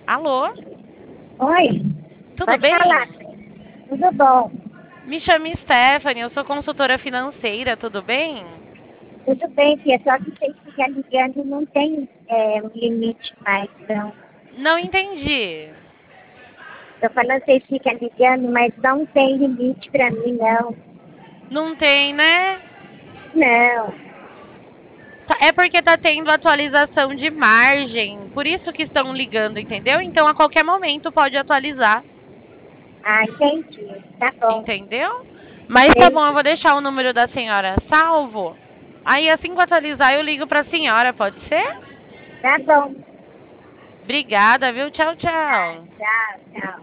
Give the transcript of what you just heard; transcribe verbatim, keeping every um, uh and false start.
Alô? Oi, Tudo pode bem? falar. Tudo bom? Me chamo Stephanie, eu sou consultora financeira, tudo bem? Tudo bem, filha, só que vocês ficam ligando não tem é, um limite mais, não. Não entendi. Tô falando vocês ficam ligando, mas não tem limite pra mim, não. Não tem, né? Não. Tá- É porque tá tendo atualização de margem, por isso que estão ligando, entendeu? Então a qualquer momento pode atualizar, Ah, entendi. Tá bom. entendeu? Mas tá bom, eu Entendi. vou deixar o número da senhora salvo. Aí assim que eu atualizar, eu ligo pra senhora, pode ser? Tá bom. Obrigada, viu? Tchau, Tá, tchau. tchau, tchau.